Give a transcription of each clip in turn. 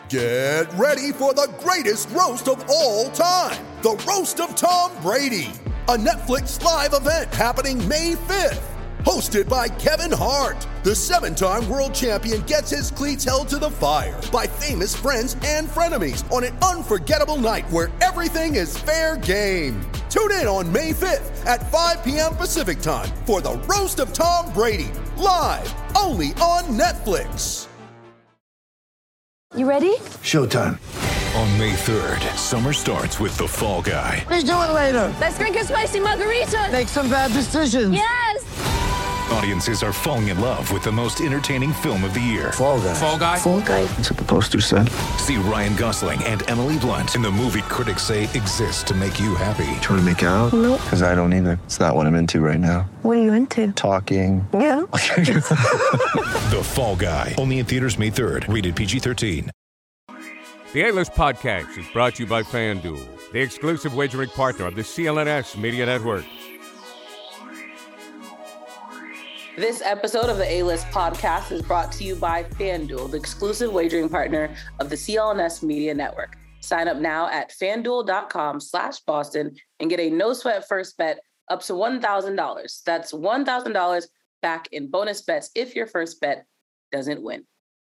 Get ready for the greatest roast of all time, the Roast of Tom Brady, a Netflix live event happening May 5th. Hosted by Kevin Hart, the 7-time world champion gets his cleats held to the fire by famous friends and frenemies on an unforgettable night where everything is fair game. Tune in on May 5th at 5 p.m. Pacific time for the Roast of Tom Brady, live only on Netflix. You ready? Showtime. On May 3rd, summer starts with The Fall Guy. Let's do it later. Let's drink a spicy margarita. Make some bad decisions. Yes! Audiences are falling in love with the most entertaining film of the year. Fall Guy. Fall Guy? Fall guy. That's what the poster said. See Ryan Gosling and Emily Blunt in the movie critics say exists to make you happy. Trying to make it out? Nope. Because I don't either. It's not what I'm into right now. What are you into? Talking. Yeah. The Fall Guy. Only in theaters May 3rd. Rated PG-13. The A-List Podcast is brought to you by FanDuel, the exclusive wagering partner of the CLNS Media Network. This episode of the A-List Podcast is brought to you by FanDuel, the exclusive wagering partner of the CLNS Media Network. Sign up now at FanDuel.com/Boston and get a no-sweat first bet up to $1,000. That's $1,000 back in bonus bets if your first bet doesn't win.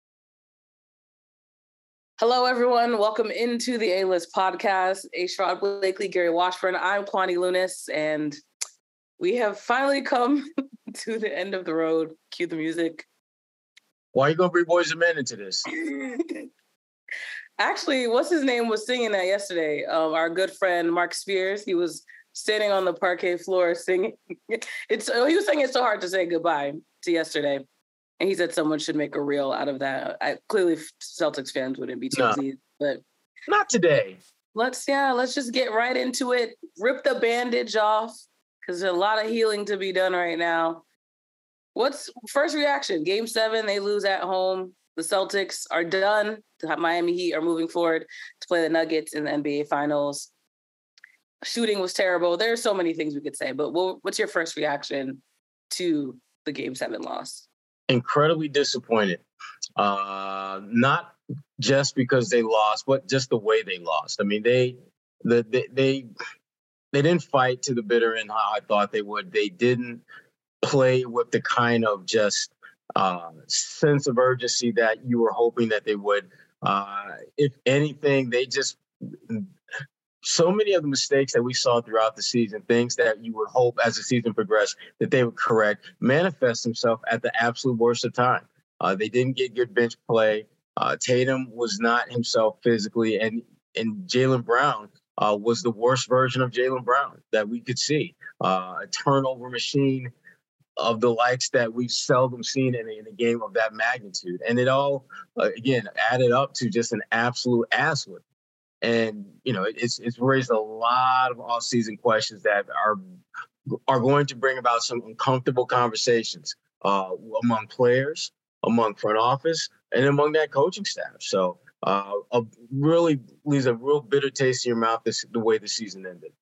Hello, everyone. Welcome into the A-List Podcast. Sherrod Blakely, Gary Washburn. I'm Kwani Lunis, and we have finally come to the end of the road. Cue the music. Why are you going to bring Boys and Men into this? Actually, what's his name was singing that yesterday. Our good friend, Mark Spears, he was standing on the parquet floor singing. He was saying it's so hard to say goodbye to yesterday. And he said someone should make a reel out of that. Clearly, Celtics fans wouldn't be too easy, but not today. Let's just get right into it. Rip the bandage off because there's a lot of healing to be done right now. What's first reaction? Game 7, they lose at home. The Celtics are done. The Miami Heat are moving forward to play the Nuggets in the NBA Finals. Shooting was terrible. There's so many things we could say, but what's your first reaction to the Game 7 loss? Incredibly disappointed. Not just because they lost, but just the way they lost. I mean, they didn't fight to the bitter end how I thought they would. They didn't play with the kind of just sense of urgency that you were hoping that they would. If anything, they just so many of the mistakes that we saw throughout the season, things that you would hope as the season progressed that they would correct, manifest themselves at the absolute worst of time. They didn't get good bench play. Tatum was not himself physically, and Jaylen Brown was the worst version of Jaylen Brown that we could see. A turnover machine of the likes that we've seldom seen in a game of that magnitude. And it all, again, added up to just an absolute ass whip. And, you know, it's raised a lot of off-season questions that are going to bring about some uncomfortable conversations among players, among front office, and among that coaching staff. So really leaves a real bitter taste in your mouth the way the season ended.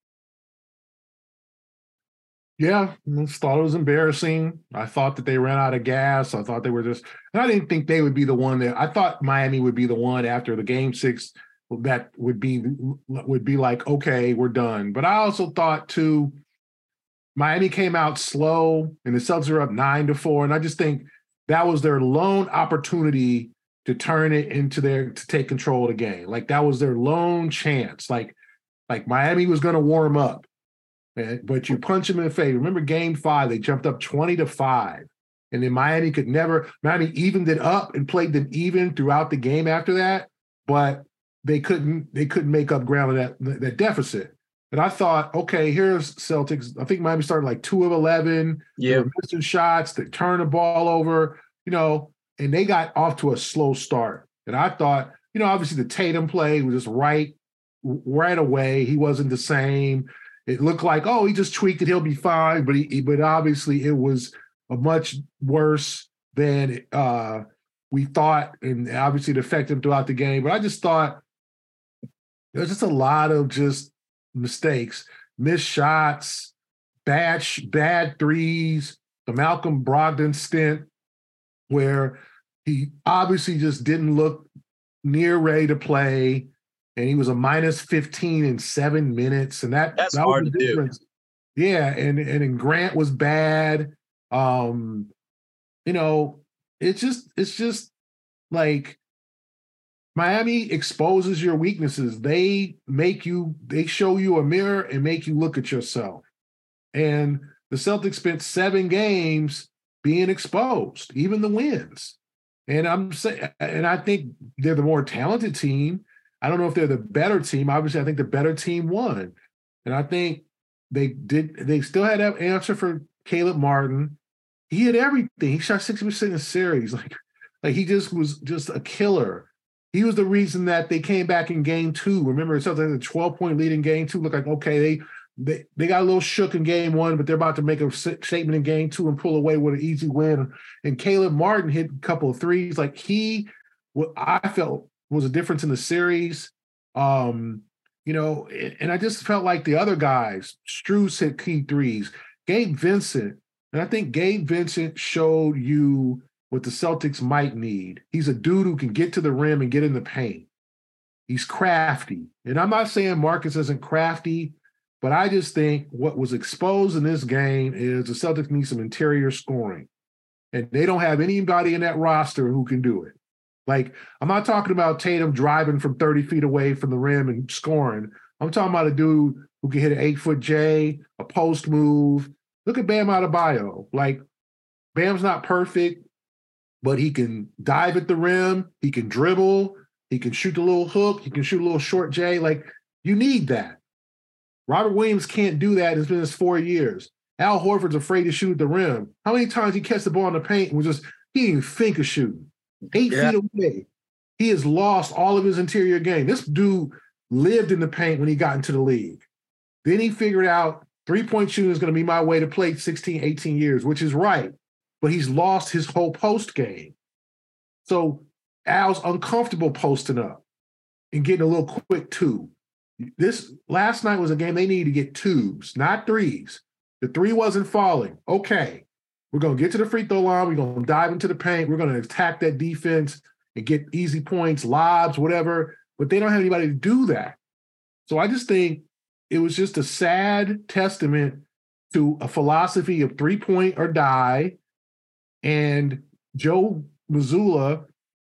Yeah, I thought it was embarrassing. I thought that they ran out of gas. I thought they were just – and I didn't think they would be the one that – I thought Miami would be the one after the Game 6 – that would be like, okay, we're done. But I also thought too, Miami came out slow and the Celtics are up 9-4. And I just think that was their lone opportunity to turn it into to take control of the game. Like that was their lone chance. Like Miami was going to warm up, but you punch them in the face. Remember Game 5, they jumped up 20-5. And then Miami evened it up and played them even throughout the game after that. But they couldn't make up ground in that deficit. And I thought, okay, here's Celtics. I think Miami started like 2 of 11. Yeah. They were missing shots. They turned the ball over, and they got off to a slow start. And I thought, obviously the Tatum play was just right away. He wasn't the same. It looked like, oh, he just tweaked it. He'll be fine. But obviously it was a much worse than we thought. And obviously it affected him throughout the game. But I just thought, there's just a lot of just mistakes, missed shots, bad threes, the Malcolm Brogdon stint where he obviously just didn't look near ready to play, and he was a minus 15 in 7 minutes, and That's that hard was to the do. difference. Yeah, and Grant was bad. You know, it's just like Miami exposes your weaknesses. They show you a mirror and make you look at yourself. And the Celtics spent 7 games being exposed, even the wins. And I think they're the more talented team. I don't know if they're the better team. Obviously, I think the better team won. And I think they still had that answer for Caleb Martin. He had everything. He shot 60% in the series. Like he just was just a killer. He was the reason that they came back in game 2. Remember, it's something like a 12-point lead in game 2. Looked like, okay, they got a little shook in game 1, but they're about to make a statement in game 2 and pull away with an easy win. And Caleb Martin hit a couple of threes. Like what I felt was a difference in the series. You know, and I just felt like the other guys, Strus hit key threes, Gabe Vincent, and I think Gabe Vincent showed you what the Celtics might need. He's a dude who can get to the rim and get in the paint. He's crafty. And I'm not saying Marcus isn't crafty, but I just think what was exposed in this game is the Celtics need some interior scoring. And they don't have anybody in that roster who can do it. Like, I'm not talking about Tatum driving from 30 feet away from the rim and scoring. I'm talking about a dude who can hit an 8-foot J, a post move. Look at Bam Adebayo. Like, Bam's not perfect, but he can dive at the rim. He can dribble. He can shoot the little hook. He can shoot a little short J. Like, you need that. Robert Williams can't do that. It's been his 4 years. Al Horford's afraid to shoot at the rim. How many times he catch the ball in the paint and he didn't even think of shooting? 8 feet away. He has lost all of his interior game. This dude lived in the paint when he got into the league. Then he figured out three-point shooting is going to be my way to play 16, 18 years, which is right. But he's lost his whole post game. So Al's uncomfortable posting up and getting a little quick 2. This last night was a game they needed to get 2s, not 3s. The 3 wasn't falling. Okay. We're going to get to the free throw line. We're going to dive into the paint. We're going to attack that defense and get easy points, lobs, whatever. But they don't have anybody to do that. So I just think it was just a sad testament to a philosophy of 3-point or die and Joe Mazzulla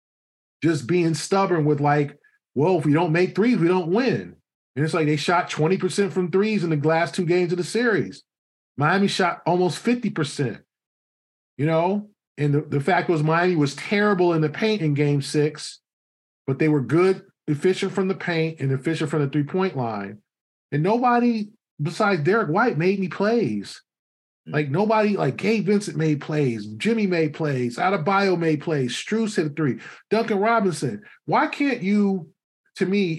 just being stubborn with like, well, if we don't make 3s, we don't win. And it's like they shot 20% from 3s in the last 2 games of the series. Miami shot almost 50%. You know, and the fact was Miami was terrible in the paint in game 6, but they were good, efficient from the paint and efficient from the 3-point line. And nobody besides Derek White made any plays. Like nobody, like Gabe Vincent made plays, Jimmy made plays, Adebayo made plays, Strus hit a 3, Duncan Robinson. Why can't you, to me,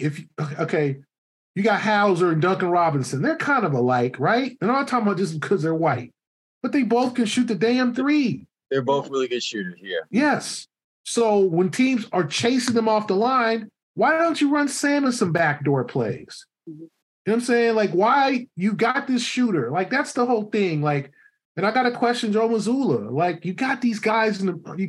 you got Hauser and Duncan Robinson. They're kind of alike, right? And I'm not talking about just because they're white. But they both can shoot the damn 3. They're both really good shooters, yeah. Yes. So when teams are chasing them off the line, why don't you run Sam in some backdoor plays? You know what I'm saying? Like, why you got this shooter? Like, that's the whole thing. Like, and I got to question Joe Mazzulla. Like, you got these guys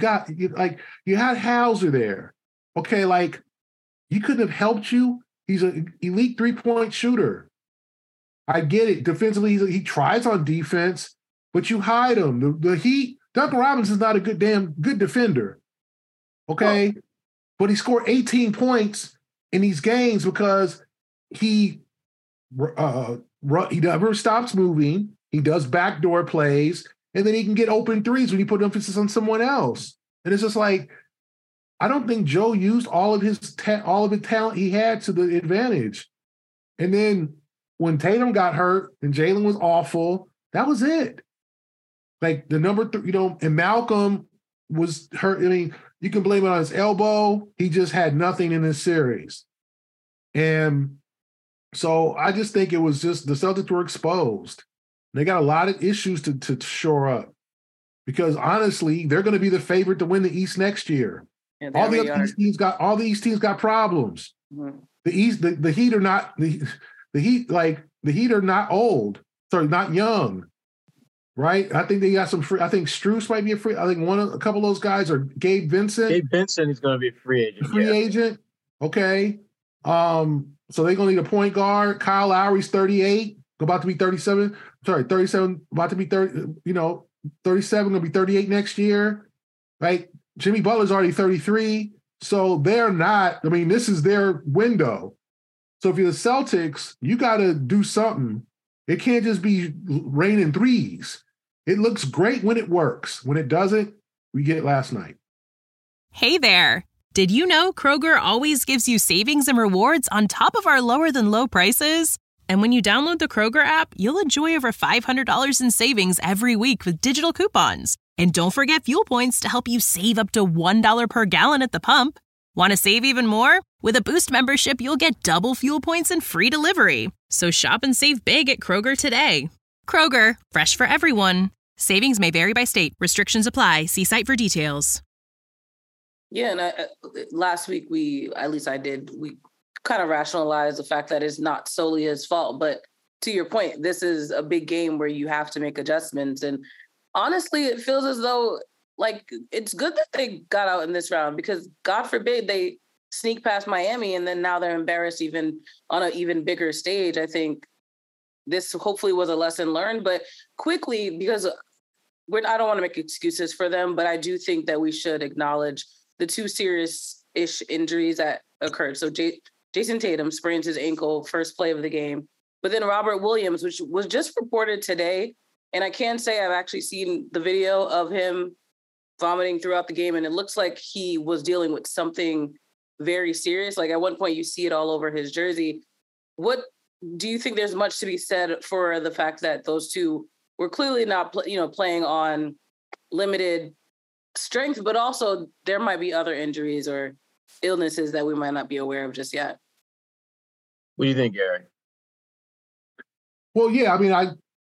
you had Hauser there. Okay, like, he couldn't have helped you. He's an elite 3-point shooter. I get it. Defensively, he tries on defense. But you hide him. The Heat, Duncan Robinson's not a good defender. Okay? Oh. But he scored 18 points in these games because he never stops moving. He does backdoor plays, and then he can get open 3s when you put emphasis on someone else. And it's just like, I don't think Joe used all of the talent he had to the advantage. And then when Tatum got hurt and Jalen was awful, that was it. Like the number 3, and Malcolm was hurt. I mean, you can blame it on his elbow. He just had nothing in this series. And so I just think it was just the Celtics were exposed. They got a lot of issues to shore up because honestly, they're going to be the favorite to win the East next year. Yeah, all the East teams got problems. Mm-hmm. The Heat are not the Heat are not old. Sorry, not young. Right? I think they got some free. I think Strus might be a free. I think a couple of those guys are Gabe Vincent. Gabe Vincent is going to be a free agent. Agent. Okay. So they're gonna need a point guard. Kyle Lowry's 38, about to be 37. Sorry, 37, about to be 30, 37, gonna be 38 next year. Right? Jimmy Butler's already 33. So they're not, I mean, this is their window. So if you're the Celtics, you gotta do something. It can't just be raining threes. It looks great when it works. When it doesn't, we get it last night. Hey there. Did you know Kroger always gives you savings and rewards on top of our lower than low prices? And when you download the Kroger app, you'll enjoy over $500 in savings every week with digital coupons. And don't forget fuel points to help you save up to $1 per gallon at the pump. Want to save even more? With a Boost membership, you'll get double fuel points and free delivery. So shop and save big at Kroger today. Kroger, fresh for everyone. Savings may vary by state. Restrictions apply. See site for details. Yeah, and last week we kind of rationalized the fact that it's not solely his fault. But to your point, this is a big game where you have to make adjustments. And honestly, it feels as though like it's good that they got out in this round because God forbid they sneak past Miami and then now they're embarrassed even on an even bigger stage. I think this hopefully was a lesson learned, but quickly, because I don't want to make excuses for them, but I do think that we should acknowledge the two serious-ish injuries that occurred. So Jason Tatum sprains his ankle first play of the game, but then Robert Williams, which was just reported today, and I can say I've actually seen the video of him vomiting throughout the game, and it looks like he was dealing with something very serious. Like at one point, you see it all over his jersey. What do you think there's much to be said for the fact that those two were clearly not, playing on limited strength, but also there might be other injuries or illnesses that we might not be aware of just yet? What do you think, Gary? Well, yeah, I mean,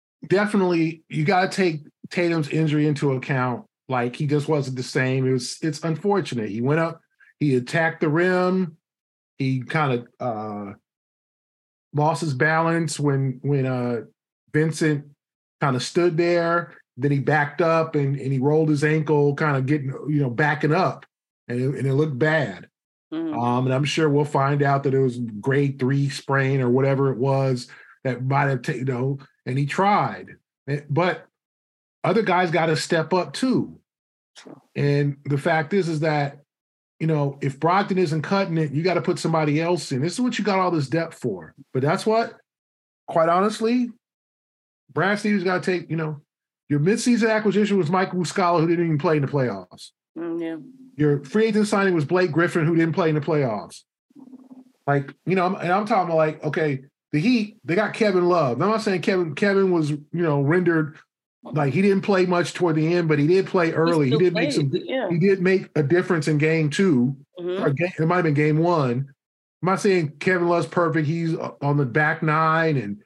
you got to take Tatum's injury into account. Like he just wasn't the same. It's unfortunate. He went up, he attacked the rim. He kind of lost his balance when Vincent kind of stood there. Then he backed up and he rolled his ankle, kind of getting, backing up, and it looked bad. Mm-hmm. And I'm sure we'll find out that it was grade 3 sprain or whatever it was that might have, and he tried. But other guys got to step up too. And the fact is that, if Brogdon isn't cutting it, you got to put somebody else in. This is what you got all this depth for. But that's what, quite honestly, Brad Stevens got to take, your midseason acquisition was Mike Muscala, who didn't even play in the playoffs. Yeah. Your free agent signing was Blake Griffin, who didn't play in the playoffs. Like, and I'm talking about like, okay, the Heat, they got Kevin Love. I'm not saying Kevin was, rendered like he didn't play much toward the end, but he did play early. He did make a difference in game 2. Mm-hmm. Or it might have been game 1. I'm not saying Kevin Love's perfect. He's on the back 9 and,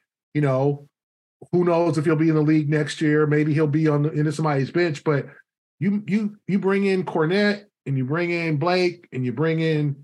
who knows if he'll be in the league next year. Maybe he'll be into somebody's bench, but you bring in Cornette and you bring in Blake and you bring in,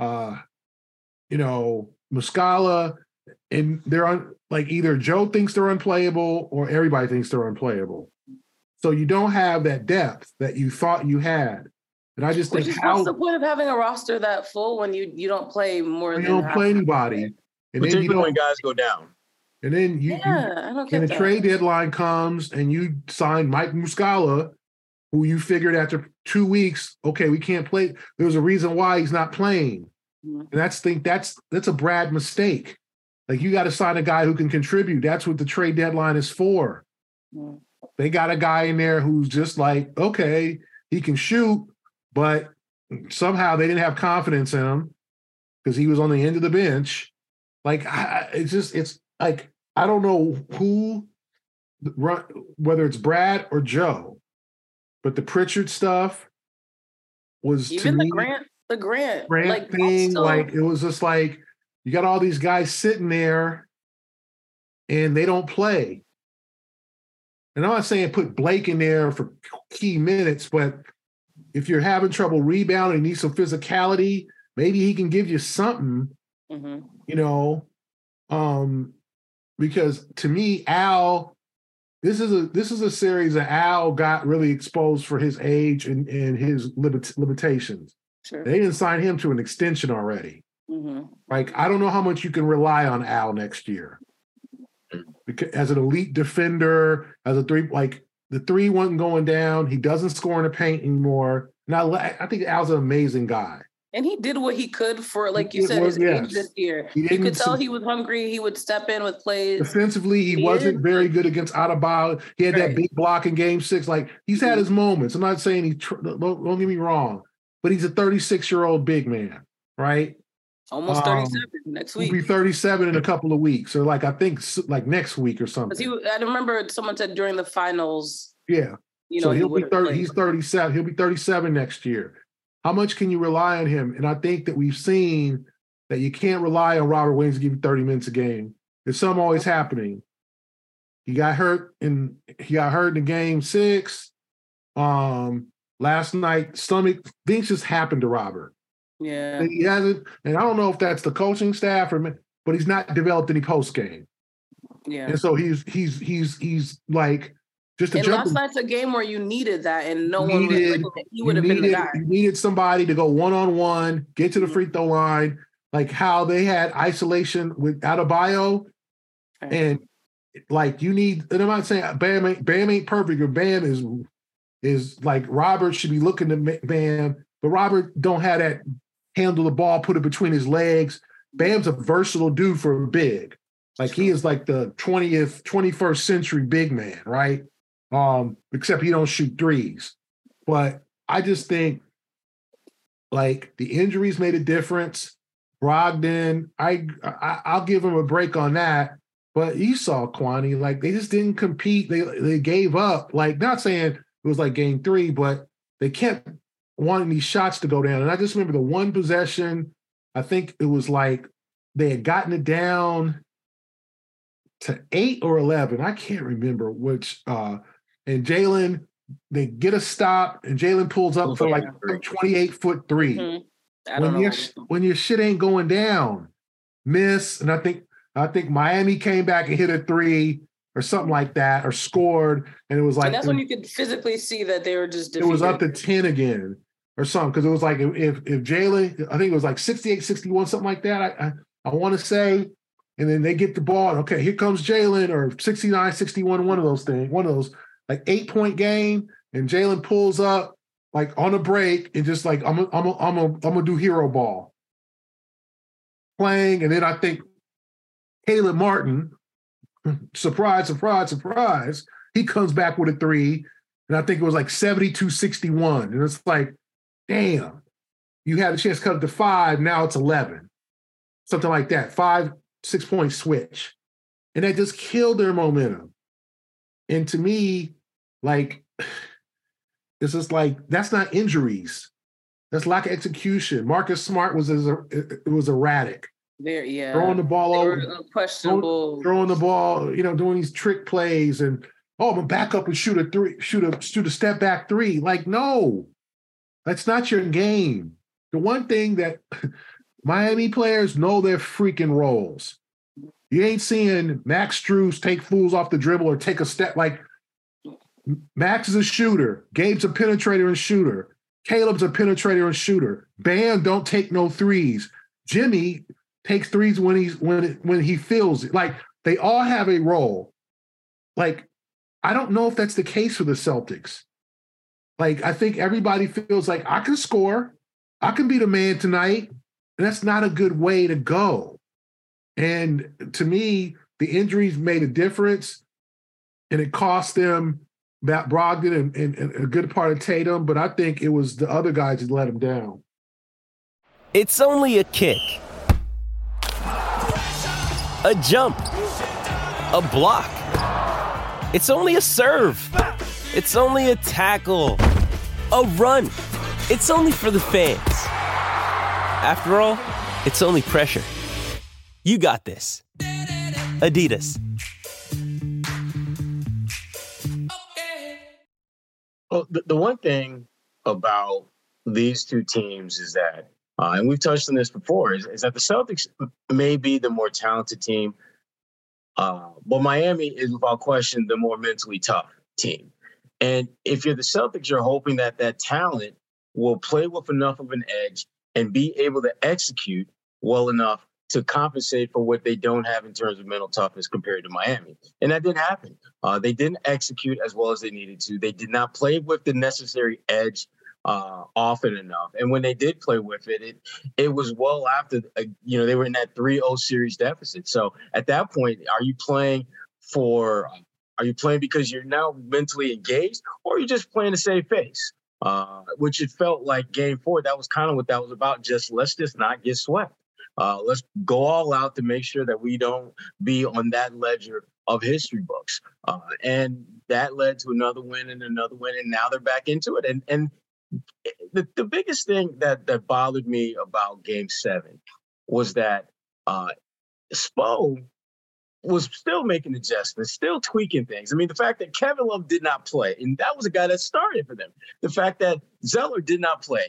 Muscala, and they're on like either Joe thinks they're unplayable or everybody thinks they're unplayable. So you don't have that depth that you thought you had. And I just think what's the point of having a roster that full when you don't play more than you don't play anybody. And particularly when guys go down. And then the trade deadline comes and you sign Mike Muscala, who you figured after 2 weeks, okay, we can't play. There's a reason why he's not playing. And that's a Brad mistake. Like you got to sign a guy who can contribute. That's what the trade deadline is for. They got a guy in there who's just like, okay, he can shoot, but somehow they didn't have confidence in him because he was on the end of the bench. Like it's like I don't know whether it's Brad or Joe, but the Pritchard stuff was even the Grant like, thing. Like it was just like you got all these guys sitting there and they don't play. And I'm not saying put Blake in there for key minutes, but if you're having trouble rebounding and need some physicality, maybe he can give you something, because to me, Al, this is a series that Al got really exposed for his age and his limitations. Sure. They didn't sign him to an extension already. Like, I don't know how much you can rely on Al next year. Because as an elite defender, as a three, like the three wasn't going down. He doesn't score in the paint anymore. Now, I think Al's an amazing guy. And he did what he could for, like you said, his age this year. You could tell he was hungry. He would step in with plays. Defensively, he wasn't very good against Adebayo. He had that big block in Game 6. Like, he's had his moments. I'm not saying don't get me wrong, but he's a 36-year-old big man, right? Almost 37 next week. He'll be 37 in a couple of weeks, or like I think like next week or something. I remember someone said during the finals. Yeah. So he'll be 30. He's 37. He'll be 37 next year. How much can you rely on him? And I think that we've seen that you can't rely on Robert Williams to give you 30 minutes a game. There's something always happening. He got hurt in the Game 6. Last night, things just happened to Robert. Yeah. And he hasn't, and I don't know if that's the coaching staff but he's not developed any post game. Yeah. And so he's like just a last night's a game where you needed that, and no one was like, he would have been the guy. You needed somebody to go one-on-one, get to the free throw line, like how they had isolation with Adebayo. And like you need, and I'm not saying Bam ain't perfect, or Bam is like Robert should be looking to Bam, but Robert don't have that handle the ball, put it between his legs. Bam's a versatile dude for a big. Like he is like the 21st century big man, right? Except he don't shoot threes. But I just think like the injuries made a difference. Brogdon, I'll give him a break on that. But you saw Kwani, like they just didn't compete. They gave up. Like, not saying it was like Game 3, but they kept wanting these shots to go down. And I just remember the one possession, I think it was like they had gotten it down to 8 or 11. I can't remember which. And Jalen, they get a stop, and Jalen pulls up for like a 28-foot three. Mm-hmm. When your shit ain't going down, miss. And I think Miami came back and hit a three or something like that, or scored, and it was like, and that's when you could physically see that they were just defeated. It was up to 10 again or something, because it was like if Jalen, I think it was like 68-61, something like that. I want to say, and then they get the ball. Okay, here comes Jalen, or 69-61, one of those like 8-point game, and Jalen pulls up like on a break and just like I'm gonna do hero ball playing, and then I think Caleb Martin, surprise, he comes back with a three, and I think it was like 72-61, and it's like, damn, you had a chance to cut it to 5, now it's 11, something like that, 5-6 point switch, and that just killed their momentum. And to me, like, it's just like, that's not injuries. That's lack of execution. Marcus Smart was erratic. Throwing the ball over. Questionable. Throwing the ball, doing these trick plays, and I'm gonna back up and shoot a step back three. Like, no, that's not your game. The one thing that Miami players know their freaking roles. You ain't seeing Max Strus take fools off the dribble or take a step. Like, Max is a shooter. Gabe's a penetrator and shooter. Caleb's a penetrator and shooter. Bam don't take no threes. Jimmy takes threes when he feels it. Like, they all have a role. Like, I don't know if that's the case for the Celtics. Like, I think everybody feels like, I can score. I can be the man tonight. And that's not a good way to go. And to me, the injuries made a difference, and it cost them Brogdon and a good part of Tatum, but I think it was the other guys that let him down. It's only a kick, a jump, a block. It's only a serve. It's only a tackle, a run. It's only for the fans. After all, it's only pressure. You got this. Adidas. Well, the one thing about these two teams is that, and we've touched on this before, is that the Celtics may be the more talented team, but Miami is without question the more mentally tough team. And if you're the Celtics, you're hoping that that talent will play with enough of an edge and be able to execute well enough to compensate for what they don't have in terms of mental toughness compared to Miami. And that didn't happen. They didn't execute as well as they needed to. They did not play with the necessary edge often enough. And when they did play with it, it was well after, they were in that 3-0 series deficit. So at that point, are you playing because you're now mentally engaged, or are you just playing to save face? Which it felt like game 4, that was kind of what that was about. Let's just not get swept. Let's go all out to make sure that we don't be on that ledger of history books. And that led to another win, and now they're back into it. And the biggest thing that bothered me about game 7 was that Spo was still making adjustments, still tweaking things. I mean, the fact that Kevin Love did not play, and that was a guy that started for them. The fact that Zeller did not play,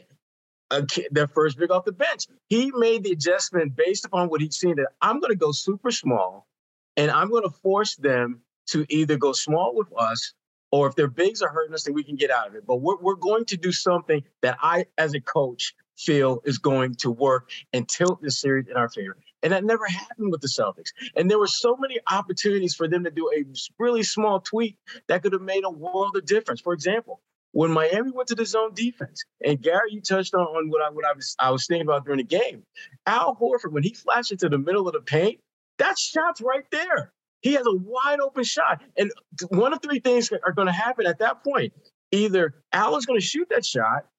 their first big off the bench, he made the adjustment based upon what he'd seen, that I'm going to go super small, and I'm going to force them to either go small with us, or if their bigs are hurting us, then we can get out of it. But we're going to do something that I, as a coach, feel is going to work and tilt this series in our favor. And that never happened with the Celtics. And there were so many opportunities for them to do a really small tweak that could have made a world of difference. For example, when Miami went to the zone defense, and Gary, you touched on what I was thinking about during the game. Al Horford, when he flashed into the middle of the paint, that shot's right there. He has a wide open shot. And one of 3 things are going to happen at that point. Either Al is going to shoot that shot,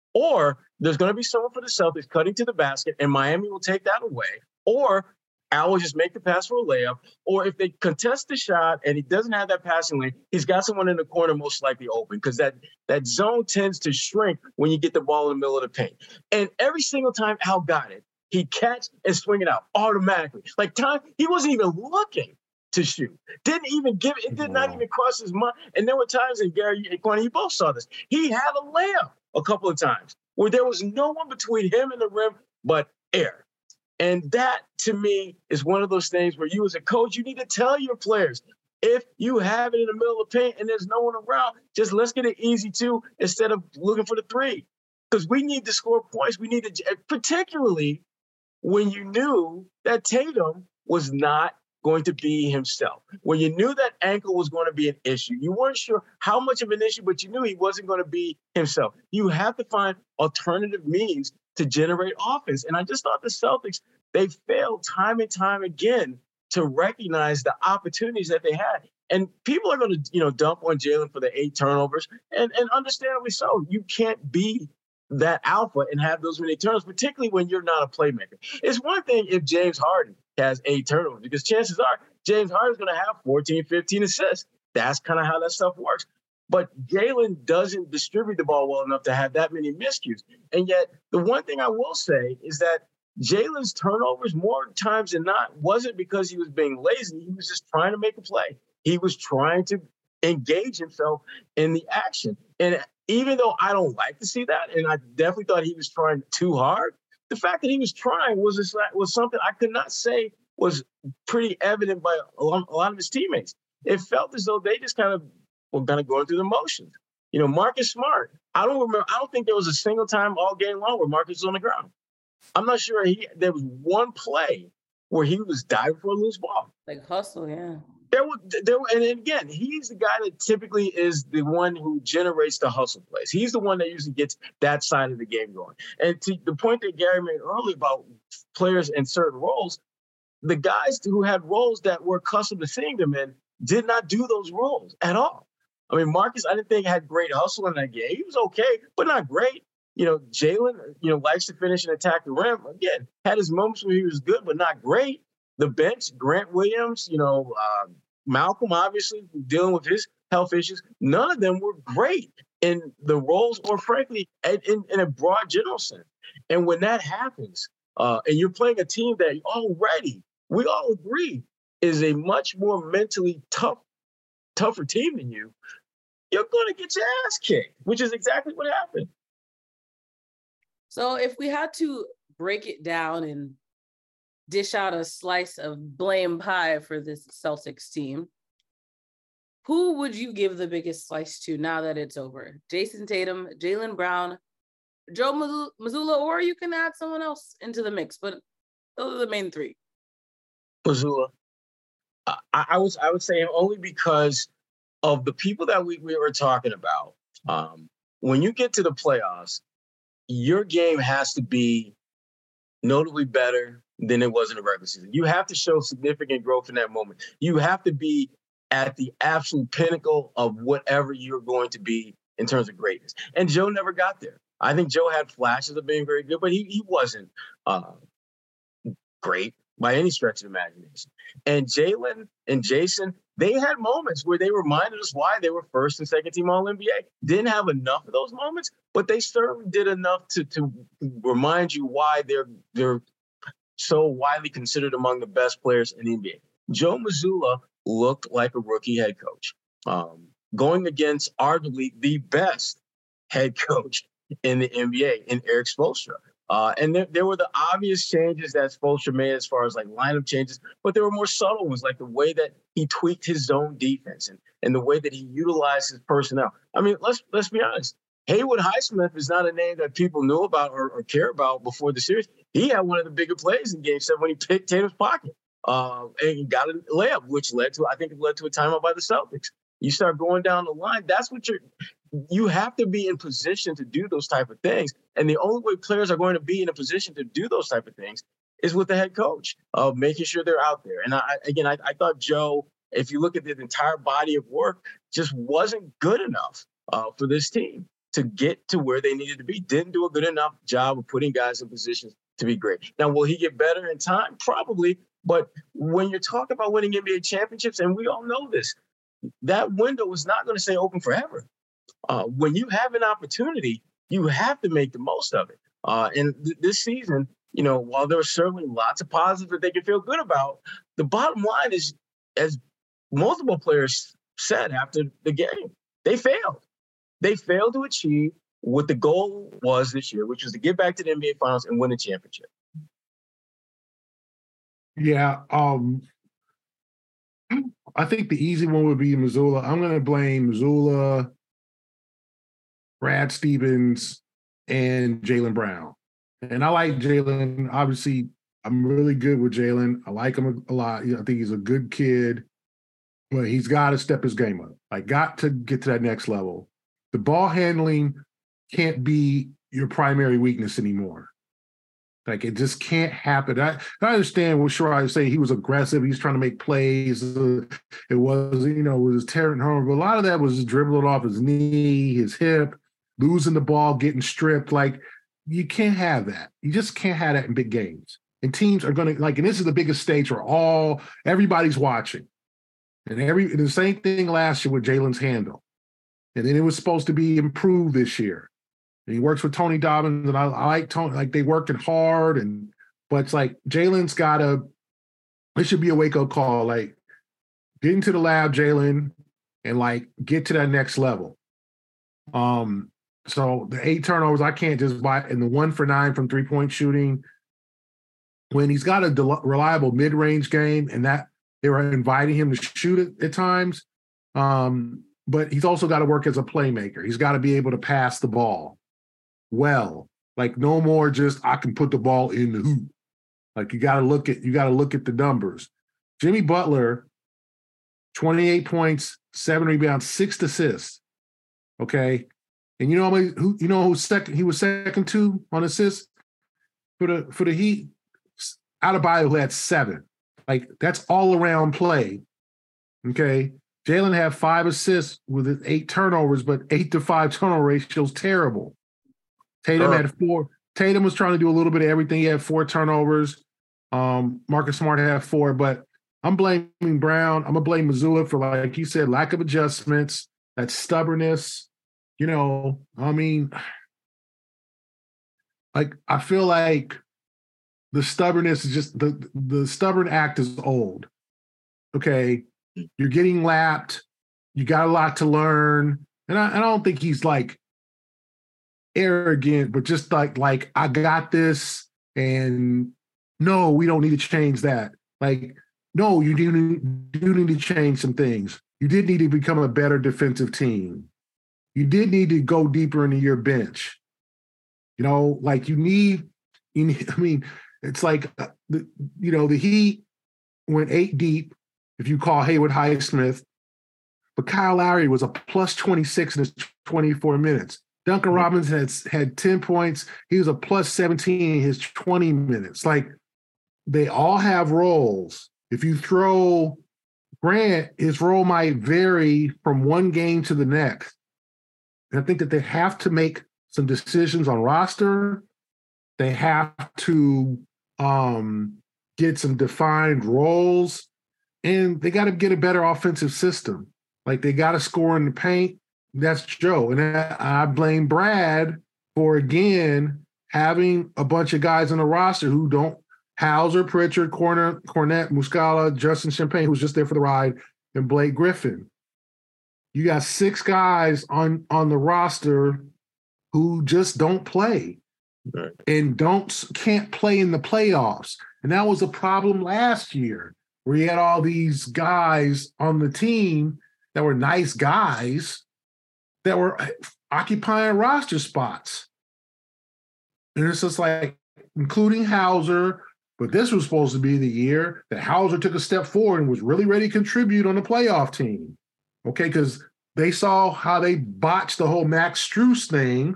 or there's going to be someone for the Celtics cutting to the basket, and Miami will take that away. Or Al will just make the pass for a layup. Or if they contest the shot and he doesn't have that passing lane, he's got someone in the corner most likely open, because that zone tends to shrink when you get the ball in the middle of the paint. And every single time Al got it, he'd catch and swing it out automatically. He wasn't even looking to shoot. Didn't even give it. It did not even cross his mind. And there were times, and Gary and Kwani, you both saw this, he had a layup a couple of times where there was no one between him and the rim but air. And that, to me, is one of those things where you as a coach, you need to tell your players, if you have it in the middle of the paint and there's no one around, just let's get an easy 2 instead of looking for the 3. Because we need to score points. We need to, particularly when you knew that Tatum was not going to be himself. When you knew that ankle was going to be an issue, you weren't sure how much of an issue, but you knew he wasn't going to be himself. You have to find alternative means to generate offense. And I just thought the Celtics, they failed time and time again to recognize the opportunities that they had. And people are going to, dump on Jalen for the 8 turnovers, and understandably so. You can't be that alpha and have those many turnovers, particularly when you're not a playmaker. It's one thing if James Harden has 8 turnovers, because chances are James Harden's going to have 14, 15 assists. That's kind of how that stuff works. But Jalen doesn't distribute the ball well enough to have that many miscues. And yet, the one thing I will say is that Jalen's turnovers, more times than not, wasn't because he was being lazy. He was just trying to make a play. He was trying to engage himself in the action. And even though I don't like to see that, and I definitely thought he was trying too hard, the fact that he was trying was something I could not say was pretty evident by a lot of his teammates. It felt as though they just kind of were going through the motions. Marcus Smart, I don't think there was a single time all game long where Marcus was on the ground. I'm not sure there was one play where he was diving for a loose ball. Like hustle, yeah. And again, he's the guy that typically is the one who generates the hustle plays. He's the one that usually gets that side of the game going. And to the point that Gary made earlier about players in certain roles, the guys who had roles that we're accustomed to seeing them in did not do those roles at all. I mean, Marcus, I didn't think had great hustle in that game. He was okay, but not great. Jalen, likes to finish and attack the rim. Again, had his moments where he was good, but not great. The bench, Grant Williams, Malcolm, obviously, dealing with his health issues. None of them were great in the roles or, frankly, in a broad general sense. And when that happens, and you're playing a team that already, we all agree, is a much more mentally tougher team than you, you're going to get your ass kicked, which is exactly what happened. So if we had to break it down and dish out a slice of blame pie for this Celtics team, who would you give the biggest slice to now that it's over? Jason Tatum, Jaylen Brown, Joe Mazzulla, or you can add someone else into the mix. But Those are the main three. Mazzulla. I would say him only because of the people that we were talking about. When you get to the playoffs, your game has to be notably better than it was in the regular season. You have to show significant growth in that moment. You have to be at the absolute pinnacle of whatever you're going to be in terms of greatness. And Joe never got there. I think Joe had flashes of being very good, but he wasn't great by any stretch of the imagination. And Jalen and Jason, they had moments where they reminded us why they were first and second team All-NBA. Didn't have enough of those moments, but they certainly did enough to remind you why they're so widely considered among the best players in the NBA. Joe Mazzulla looked like a rookie head coach, going against arguably the best head coach in the NBA in Erik Spoelstra. And there were the obvious changes that Spoelstra made as far as like lineup changes, but there were more subtle ones, like the way that he tweaked his zone defense and the way that he utilized his personnel. I mean, let's be honest. Haywood Highsmith is not a name that people knew about or care about before the series. He had one of the bigger plays in Game 7 when he picked Tatum's pocket and got a layup, which led to a timeout by the Celtics. You start going down the line. That's what you have to be in position to do those type of things. And the only way players are going to be in a position to do those type of things is with the head coach of making sure they're out there. And I thought Joe, if you look at the entire body of work, just wasn't good enough for this team to get to where they needed to be. Didn't do a good enough job of putting guys in positions to be great. Now, will he get better in time? Probably. But when you're talking about winning NBA championships, and we all know this, that window is not going to stay open forever. When you have an opportunity, you have to make the most of it. And this season, while there are certainly lots of positives that they can feel good about, the bottom line is, as multiple players said after the game, they failed. They failed to achieve what the goal was this year, which was to get back to the NBA Finals and win a championship. Yeah. I think the easy one would be Mazzulla. I'm going to blame Mazzulla, Brad Stevens, and Jaylen Brown. And I like Jaylen. Obviously, I'm really good with Jaylen. I like him a lot. I think he's a good kid, but he's got to step his game up. Got to get to that next level. The ball handling can't be your primary weakness anymore. It just can't happen. I understand what Sherrod is saying. He was aggressive. He's trying to make plays. It was tearing home. But a lot of that was just dribbling off his knee, his hip, losing the ball, getting stripped. You can't have that. You just can't have that in big games. And teams are going to, and this is the biggest stage where everybody's watching. And the same thing last year with Jalen's handle. And then it was supposed to be improved this year. And he works with Tony Dobbins, and I like Tony. They working hard, but it's Jalen's got it should be a wake-up call. Get into the lab, Jalen, and get to that next level. So the 8 turnovers, I can't just buy, and the 1 for 9 from 3-point shooting. When he's got a reliable mid-range game, and that they were inviting him to shoot it at times, but he's also got to work as a playmaker. He's got to be able to pass the ball well. No more just I can put the ball in the hoop. You got to look at the numbers. Jimmy Butler, 28 points, 7 rebounds, 6 assists. Okay, and who's second? He was second to on assists for the Heat. Adebayo, who had 7. That's all around play. Okay. Jalen had 5 assists with 8 turnovers, but 8 to 5 turnover ratio is terrible. Tatum had 4. Tatum was trying to do a little bit of everything. He had 4 turnovers. Marcus Smart had 4, but I'm blaming Brown. I'm going to blame Mazzulla for, like you said, lack of adjustments, that stubbornness. I feel like the stubbornness is just the stubborn act is old. Okay. You're getting lapped. You got a lot to learn. And I don't think he's arrogant, but just like I got this, and no, we don't need to change that. No, you do need to change some things. You did need to become a better defensive team. You did need to go deeper into your bench. It's the Heat went 8 deep, if you call Haywood Highsmith, but Kyle Lowry was a plus 26 in his 24 minutes. Duncan Robinson had 10 points. He was a plus 17 in his 20 minutes. Like, they all have roles. If you throw Grant, his role might vary from one game to the next. And I think that they have to make some decisions on roster. They have to get some defined roles, and they got to get a better offensive system. Like, they got to score in the paint. That's Joe. And I blame Brad for, again, having a bunch of guys on the roster who don't – Hauser, Pritchard, Cornette, Muscala, Justin Champagne, who's just there for the ride, and Blake Griffin. You got 6 guys on the roster who just don't play and can't play in the playoffs. And that was a problem last year, where you had all these guys on the team that were nice guys that were occupying roster spots. And it's just like, including Hauser, but this was supposed to be the year that Hauser took a step forward and was really ready to contribute on the playoff team. Okay, because they saw how they botched the whole Max Strus thing,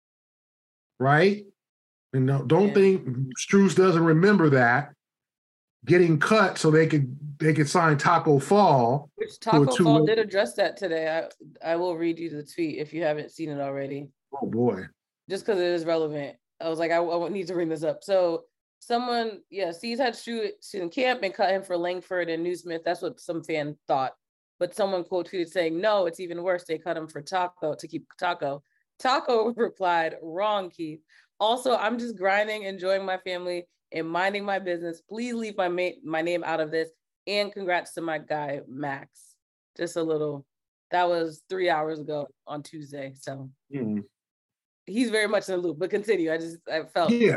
right? And don't think Strus doesn't remember that, getting cut so they could sign Taco Fall. Which Taco Fall did address that today. I will read you the tweet if you haven't seen it already. Oh boy! Just because it is relevant, I was like, I need to bring this up. So someone, C's had Strus in camp and cut him for Langford and Newsmith. That's what some fan thought. But someone quote tweeted saying, no, it's even worse. They cut him for Taco to keep Taco. Taco replied, wrong, Keith. Also, I'm just grinding, enjoying my family, and minding my business. Please leave my name out of this. And congrats to my guy, Max. Just a little, that was 3 hours ago on Tuesday. So he's very much in the loop, but continue. I felt. Yeah.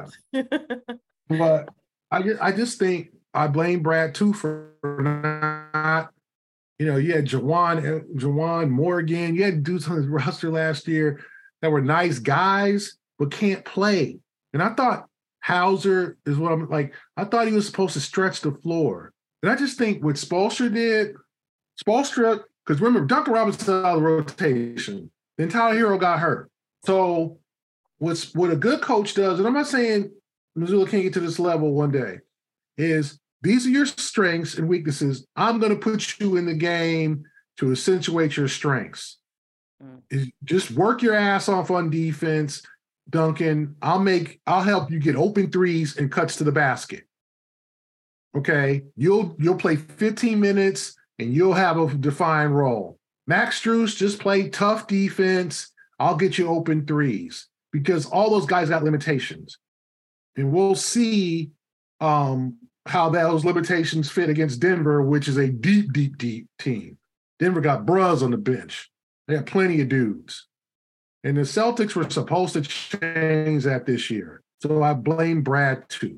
But I just think I blame Brad too for not, you had Jawan Morgan. You had dudes on his roster last year that were nice guys, but can't play. And I thought Hauser is what I'm like. I thought he was supposed to stretch the floor. And I just think what Spoelstra did, because remember, Duncan Robinson out of the rotation. Then Tyler Hero got hurt. So what a good coach does, and I'm not saying Missoula can't get to this level one day, is these are your strengths and weaknesses. I'm going to put you in the game to accentuate your strengths. Just work your ass off on defense, Duncan. I'll help you get open threes and cuts to the basket. Okay, you'll play 15 minutes and you'll have a defined role. Max Strus, just play tough defense. I'll get you open threes, because all those guys got limitations, and we'll see how those limitations fit against Denver, which is a deep, deep, deep team. Denver got bros on the bench. They had plenty of dudes. And the Celtics were supposed to change that this year. So I blame Brad too.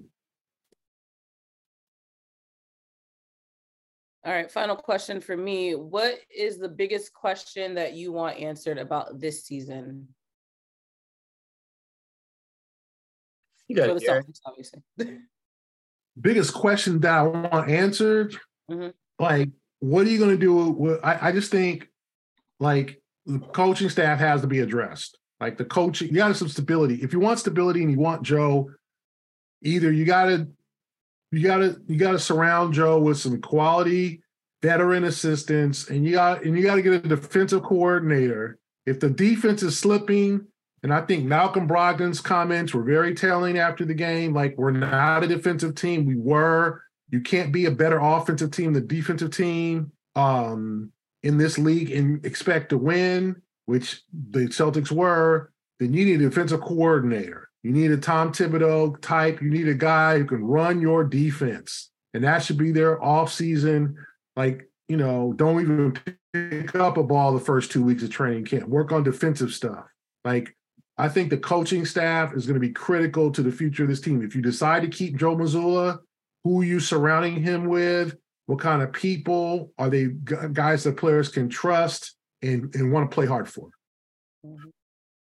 All right, final question for me. What is the biggest question that you want answered about this season? You got For the Celtics, obviously. Biggest question that I want answered, like, what are you going to do? I just think, like, the coaching staff has to be addressed. Like, the coaching, you got some stability. If you want stability and you want Joe, either you got to surround Joe with some quality veteran assistants, and you got to get a defensive coordinator. If the defense is slipping, and I think Malcolm Brogdon's comments were very telling after the game, like, we're not a defensive team. We were. You can't be a better offensive team than defensive team in this league and expect to win, which the Celtics were. Then you need a defensive coordinator. You need a Tom Thibodeau type. You need a guy who can run your defense. And that should be their offseason. Like, don't even pick up a ball the first 2 weeks of training camp. Work on defensive stuff. Like, I think the coaching staff is going to be critical to the future of this team. If you decide to keep Joe Mazzulla, who are you surrounding him with? What kind of people? Are they guys that players can trust and want to play hard for?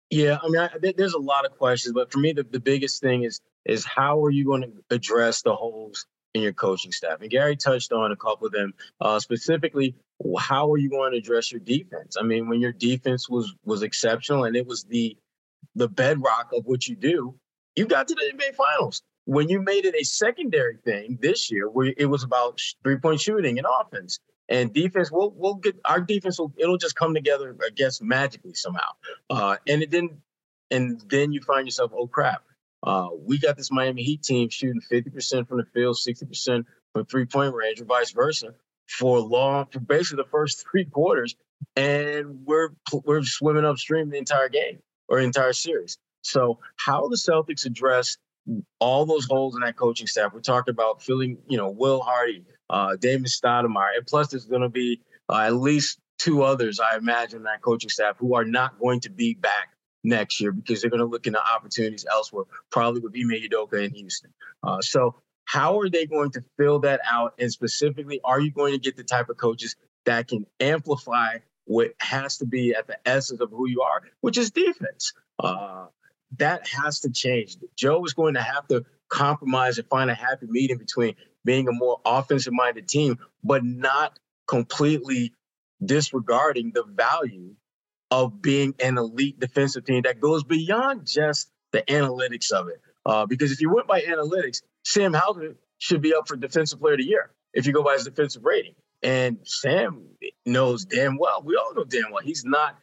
Yeah, I mean, there's a lot of questions, but for me, the biggest thing is how are you going to address the holes in your coaching staff? And Gary touched on a couple of them. Specifically, how are you going to address your defense? I mean, when your defense was exceptional and it was the bedrock of what you do, you got to the NBA Finals. When you made it a secondary thing this year, where it was about 3-point shooting and offense and defense, we'll get our defense. It'll just come together, I guess, magically somehow. And it didn't. And then you find yourself, oh crap, we got this Miami Heat team shooting 50% from the field, 60% from 3-point range, or vice versa, for basically the first 3 quarters, and we're swimming upstream the entire game or entire series. So how the Celtics address all those holes in that coaching staff? We're talking about filling, Will Hardy, Damon Stoudemire, and plus there's going to be at least 2 others, I imagine, in that coaching staff who are not going to be back next year because they're going to look into opportunities elsewhere, probably with Ime Udoka in Houston. So how are they going to fill that out? And specifically, are you going to get the type of coaches that can amplify what has to be at the essence of who you are, which is defense? That has to change. Joe is going to have to compromise and find a happy medium between being a more offensive-minded team, but not completely disregarding the value of being an elite defensive team that goes beyond just the analytics of it. Because if you went by analytics, Sam Hauser should be up for Defensive Player of the Year if you go by his defensive rating. And Sam knows damn well, we all know damn well, he's not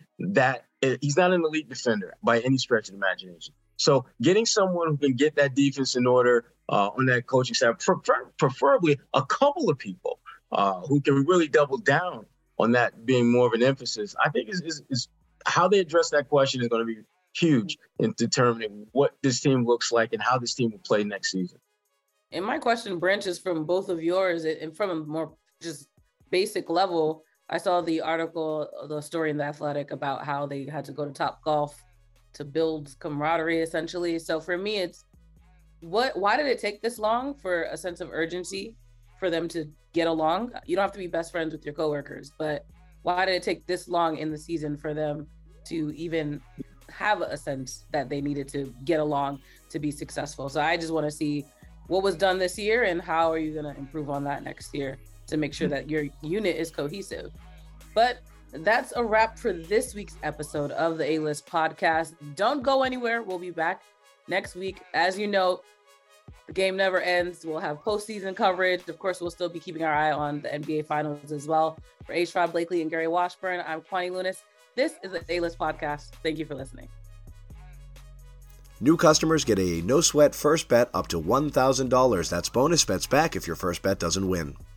an elite defender by any stretch of the imagination. So getting someone who can get that defense in order on that coaching staff, preferably a couple of people who can really double down on that being more of an emphasis, I think is how they address that question is going to be huge in determining what this team looks like and how this team will play next season. And my question branches from both of yours and from a more just basic level. I saw the article, the story in The Athletic about how they had to go to Topgolf to build camaraderie, essentially. So for me, it's why did it take this long for a sense of urgency for them to get along? You don't have to be best friends with your coworkers, but why did it take this long in the season for them to even have a sense that they needed to get along to be successful? So I just want to see what was done this year and how are you going to improve on that next year to make sure that your unit is cohesive. But that's a wrap for this week's episode of the A-List podcast. Don't go anywhere. We'll be back next week. As you know, the game never ends. We'll have postseason coverage. Of course, we'll still be keeping our eye on the NBA Finals as well. For H. Rob Blakely and Gary Washburn, I'm Kwani Lunis. This is the A-List podcast. Thank you for listening. New customers get a no-sweat first bet up to $1,000. That's bonus bets back if your first bet doesn't win.